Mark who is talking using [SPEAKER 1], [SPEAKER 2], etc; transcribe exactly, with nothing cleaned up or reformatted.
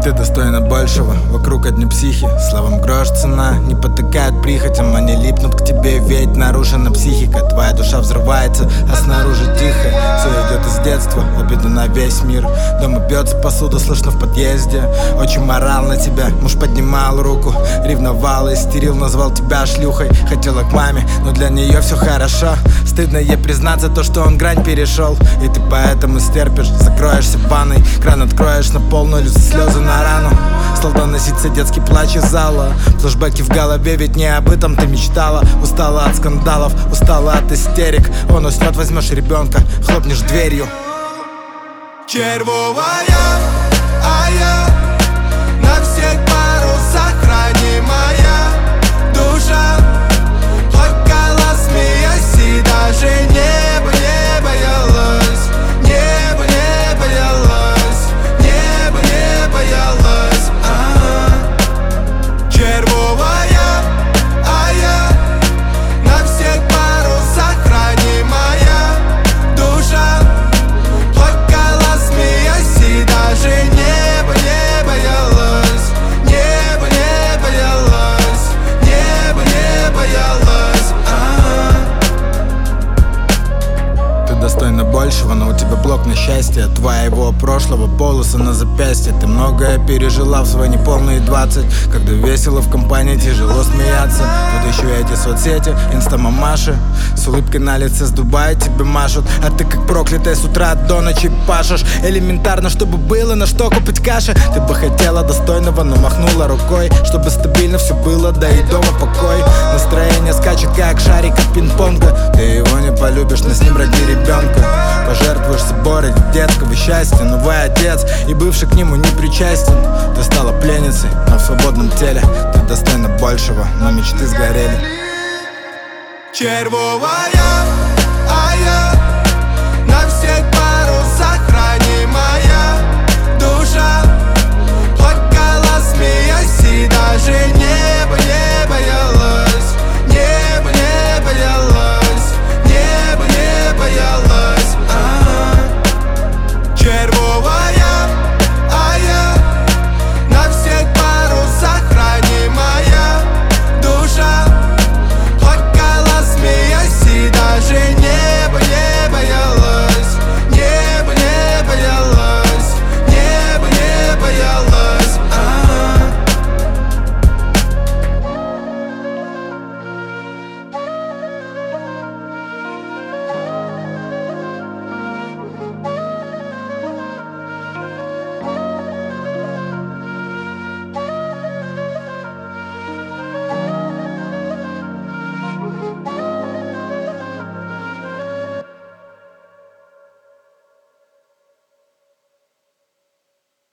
[SPEAKER 1] Ты достойна большего, вокруг одни психи. Словом грош цена, не потыкают прихотям. Они липнут к тебе, ведь нарушена психика. Твоя душа взрывается, а снаружи тихо. Все идет из детства, обида на весь мир. Дома бьется посуда, слышно в подъезде. Очень морал на тебя, муж поднимал руку, ревновал, истерил, назвал тебя шлюхой. Хотела к маме, но для нее все хорошо. Стыдно ей признаться то, что он грань перешел. И ты поэтому стерпишь, закроешься в ванной, кран откроешь на полную, льются слезы на рану. Стал доноситься детский плач из зала. Флэшбэки в голове, ведь не об этом ты мечтала. Устала от скандалов, устала от истерик. Он уснет, возьмешь ребенка, хлопнешь дверью.
[SPEAKER 2] Червовая, а я на всех парусах ранимая душа плакала, смеясь, и даже небо не боялась. Небо не боялась, небо не боялась. А-а-а. Червовая, а я на всех парусах ранимая душа плакала, смеясь, и даже небо не боялась. Небо не боялась, небо не боялась. А-а-а.
[SPEAKER 1] Ты достойна большего, но у тебя блок на счастье. От твоего прошлого полосы на запястье. Ты многое пережила в свои неполные двадцать, когда весело в компании, тяжело смеяться. Тут еще эти соцсети, инста-мамаши с улыбкой на лице с Дубая тебе машут. А ты как проклятая с утра до ночи пашешь. Элементарно, чтобы было на что купить каши. Ты бы хотела достойного, но махнула рукой, чтобы стабильно все было, да и дома покой. Настроение скачет, как шарик от пинг-понга. Ты его не полюбишь, но с ним роди ребенка. Пожертвуешь собой ради детского счастья. Новый отец и бывший к нему не причастен. Ты стала пленницей, но в свободном теле. Ты достойна большего, но мечты сгорели.
[SPEAKER 2] Червовая,